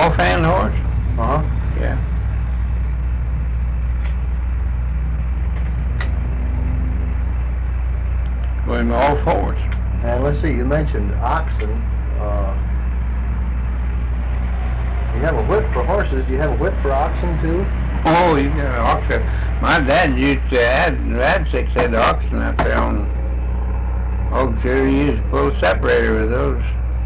off-hand horse? Uh-huh. Yeah. With an off horse. And let's see, you mentioned oxen. You have a whip for horses. Do you have a whip for oxen too? Oh, you got an oxen. My dad used to had 6 head of oxen out there on Oak City. He used to pull a separator with those.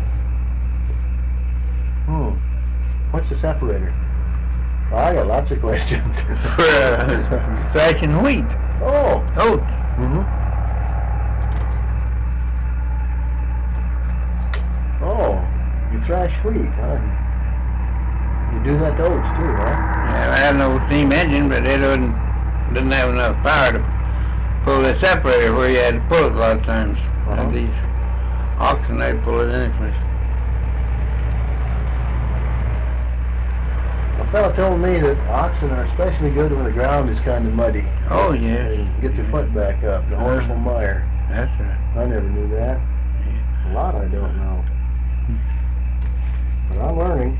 What's a separator? Well, I got lots of questions. For thrashing wheat. Oh. Oats. Mm-hmm. Oh, you thrash wheat, huh? You do that to oats too, huh? Yeah, I had no steam engine, but it didn't have enough power to pull the separator where you had to pull it a lot of times. And these oxen, they pull it anyways. A fellow told me that oxen are especially good when the ground is kind of muddy. Oh, yes. And get your foot back up. The horse will mire. That's right. I never knew that. A lot I don't know. But I'm learning.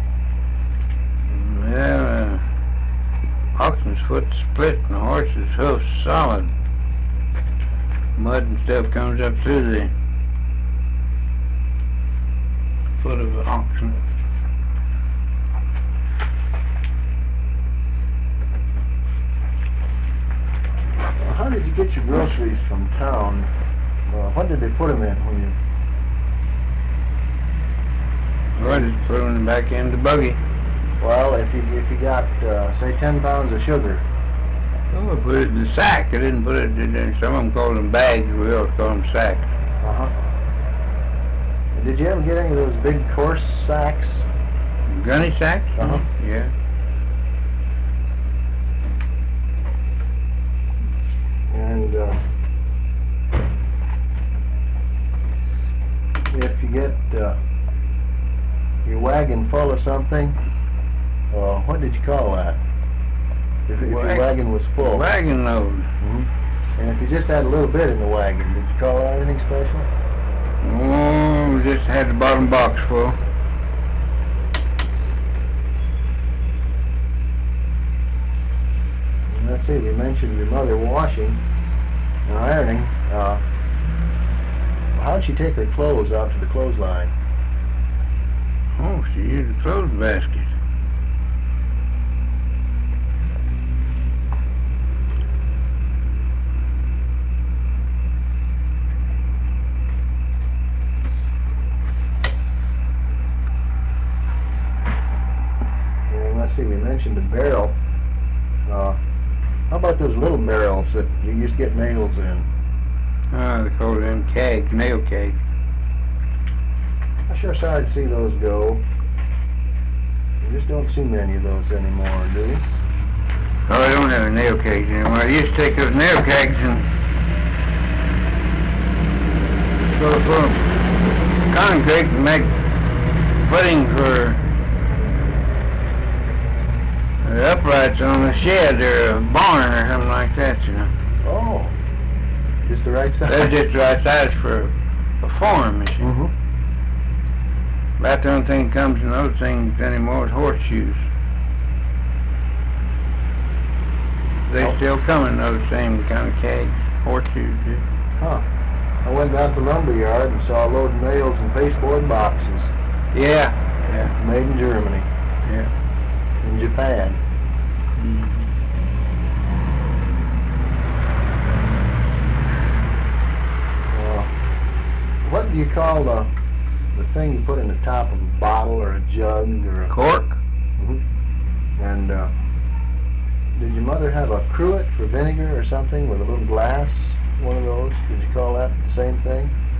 Well, oxen's foot's split and the horse's hoof's solid. Mud and stuff comes up through the foot of the oxen. How did you get your groceries from town? What did they put them in when you... I just put them back in the buggy. Well, if you got say 10 pounds of sugar. Oh, I put it in the sack. I didn't put it in. Some of them call them bags. We always call them sacks. Did you ever get any of those big horse sacks? Gunny sacks? Yeah. And if you get your wagon full of something, what did you call that? If your wagon was full. Wagon load. And if you just had a little bit in the wagon, did you call that anything special? Oh, we just had the bottom box full. And let's see, you mentioned your mother washing and ironing. How'd she take her clothes out to the clothesline? Oh, she used a clothes basket. And let's see, we mentioned the barrel. How about those little barrels that you used to get nails in? They call them kegs, nail kegs. I'm sure sorry to see those go. You just don't see many of those anymore, do you? Oh, I don't have nail kegs anymore. I used to take those nail kegs and go full of concrete and make footing for the uprights on a shed or a barn or something like that, you know. Oh, just the right size? They're just the right size for a farm, you see. About the only thing that comes in those things anymore is horseshoes. They still come in those same kind of kegs, horseshoes do. Huh. I went down to the lumber yard and saw a load of nails and pasteboard boxes. Yeah. Made in Germany. Yeah. In Japan. What do you call the thing you put in the top of a bottle or a jug or a cork? And did your mother have a cruet for vinegar or something with a little glass? One of those? Did you call that the same thing?